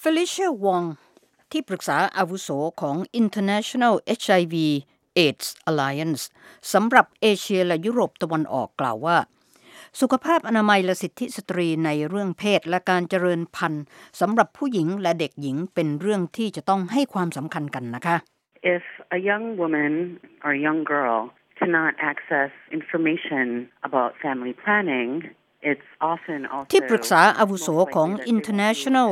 Felicia Wong ที่ปรึกษาอาวุโสของ International HIV/AIDS Alliance สำหรับเอเชียและยุโรปตะวันออกกล่าวว่าสุขภาพอนามัยและสิทธิสตรีในเรื่องเพศและการเจริญพันธุ์สำหรับผู้หญิงและเด็กหญิงเป็นเรื่องที่จะต้องให้ความสำคัญกันนะคะ If a young woman or a young girl cannot access information about family planning, it's often also ที่ปรึกษาอาวุโสของ International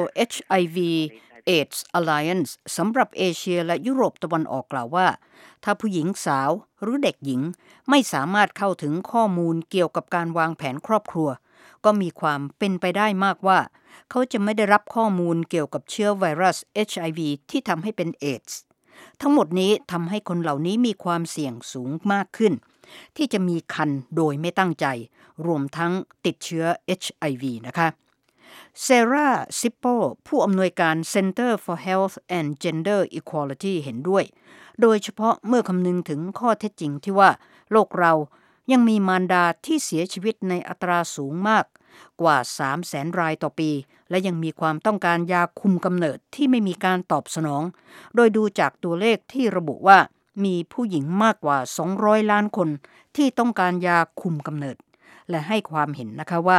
HIV/AIDS Alliance สำหรับเอเชียและยุโรปตะวันออกกล่าวว่าถ้าผู้หญิงสาวหรือเด็กหญิงไม่สามารถเข้าถึงข้อมูลเกี่ยวกับการวางแผนครอบครัวก็มีความเป็นไปได้มากว่าเขาจะไม่ได้รับข้อมูลเกี่ยวกับเชื้อไวรัส HIV ที่ทำให้เป็นเอดส์ทั้งหมดนี้ทำให้คนเหล่านี้มีความเสี่ยงสูงมากขึ้นที่จะมีครรภ์โดยไม่ตั้งใจรวมทั้งติดเชื้อ HIV นะคะเซราซิปโปผู้อำนวยการ Center for Health and Gender Equality เห็นด้วยโดยเฉพาะเมื่อคำนึงถึงข้อเท็จจริงที่ว่าโลกเรายังมีมารดาที่เสียชีวิตในอัตราสูงมากกว่า 300,000 รายต่อปีและยังมีความต้องการยาคุมกำเนิดที่ไม่มีการตอบสนองโดยดูจากตัวเลขที่ระบุว่ามีผู้หญิงมากกว่า200ล้านคนที่ต้องการยาคุมกำเนิดและให้ความเห็นนะคะว่า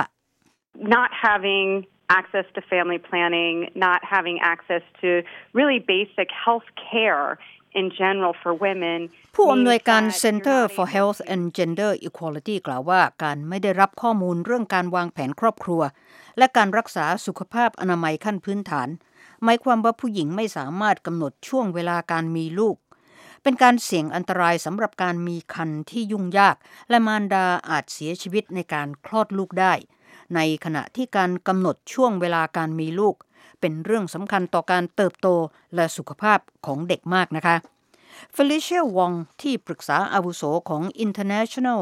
Not having access to family planning, not having access to really basic health care in general for women ผู้อำนวยการ Center for Health and Gender Equality กล่าวว่าการไม่ได้รับข้อมูลเรื่องการวางแผนครอบครัวและการรักษาสุขภาพอนามัยขั้นพื้นฐานหมายความว่าผู้หญิงไม่สามารถกำหนดช่วงเวลาการมีลูกเป็นการเสี่ยงอันตรายสำหรับการมีครรภ์ที่ยุ่งยากและมารดาอาจเสียชีวิตในการคลอดลูกได้ในขณะที่การกำหนดช่วงเวลาการมีลูกเป็นเรื่องสำคัญต่อการเติบโตและสุขภาพของเด็กมากนะคะFelicia Wong ที่ปรึกษาอาวุโสของ International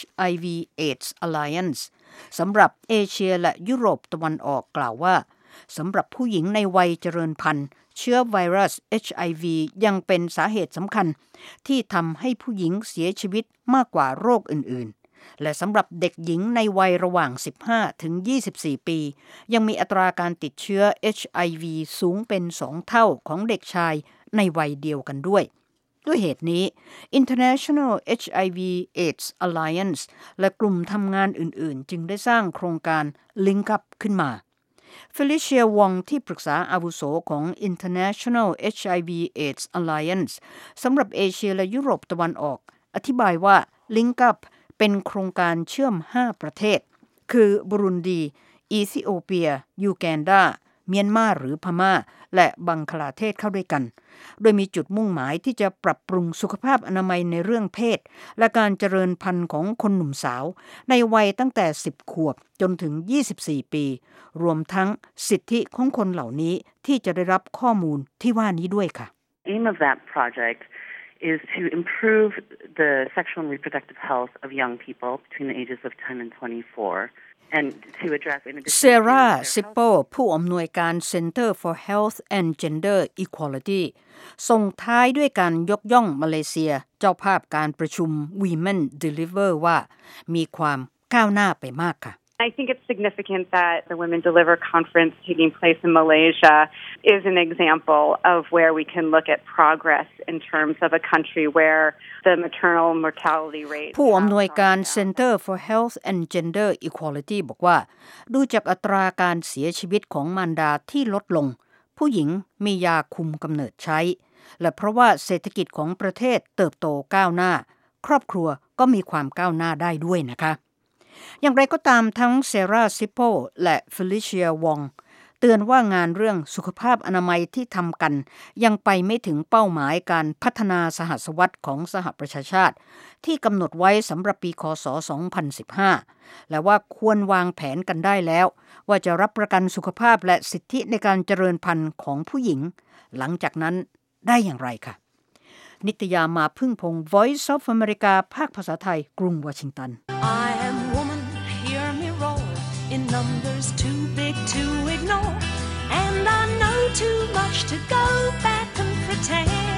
HIV/AIDS Alliance สำหรับเอเชียและยุโรปตะวันออกกล่าวว่าสำหรับผู้หญิงในวัยเจริญพันธุ์เชื้อไวรัส HIV ยังเป็นสาเหตุสำคัญที่ทำให้ผู้หญิงเสียชีวิตมากกว่าโรคอื่นๆและสำหรับเด็กหญิงในวัยระหว่าง 15 ถึง 24 ปียังมีอัตราการติดเชื้อ HIV สูงเป็น 2 เท่าของเด็กชายในวัยเดียวกันด้วยเหตุนี้ International HIV/AIDS Alliance และกลุ่มทำงานอื่นๆจึงได้สร้างโครงการ Link Up ขึ้นมา Felicia Wong ที่ปรึกษาอาวุโสของ International HIV/AIDS Alliance สำหรับเอเชียและยุโรปตะวันออกอธิบายว่า Link Up เป็นโครงการเชื่อม 5 ประเทศคือบุรุนดีอีธิโอเปียยูแกนดาเมียนมาหรือพม่าและบังคลาเทศเข้าด้วยกันโดยมีจุดมุ่งหมายที่จะปรับปรุงสุขภาพอนามัยในเรื่องเพศและการเจริญพันธุ์ของคนหนุ่มสาวในวัยตั้งแต่10ขวบจนถึง24ปีรวมทั้งสิทธิของคนเหล่านี้ที่จะได้รับข้อมูลที่ว่านี้ด้วยค่ะ Aim of that project is to improve the sexual and reproductive health of young people between the ages of 10 and 24 เซราซิปโปผู้อำนวยการ Center for Health and Gender Equality ส่งท้ายด้วยการยกย่องมาเลเซียเจ้าภาพการประชุม Women Deliver ว่ามีความก้าวหน้าไปมากค่ะ I think it's significant that the Women Deliver conference taking place in Malaysia is an example of where we can look at progress in terms of a country where the maternal mortality rate ผู้อำนวยการ Center for Health and Gender Equality บอกว่าดูจากอัตราการเสียชีวิตของมารดาที่ลดลงผู้หญิงมียาคุมกำเนิดใช้และเพราะว่าเศรษฐกิจของประเทศเติบโตก้าวหน้าครอบครัวก็มีความก้าวหน้าได้ด้วยนะคะอย่างไรก็ตามทั้งเซราซิโปและเฟลิเชียวองเตือนว่างานเรื่องสุขภาพอนามัยที่ทำกันยังไปไม่ถึงเป้าหมายการพัฒนาสหศตวรรษของสหประชาชาติที่กำหนดไว้สำหรับปีคศ 2015 และว่าควรวางแผนกันได้แล้วว่าจะรับประกันสุขภาพและสิทธิในการเจริญพันธุ์ของผู้หญิงหลังจากนั้นได้อย่างไรค่ะนิตยามาพึ่งพงษ์ Voice of America ภาคภาษาไทยกรุงวอชิงตัน In numbers too big to ignore, and I know too much to go back and pretend.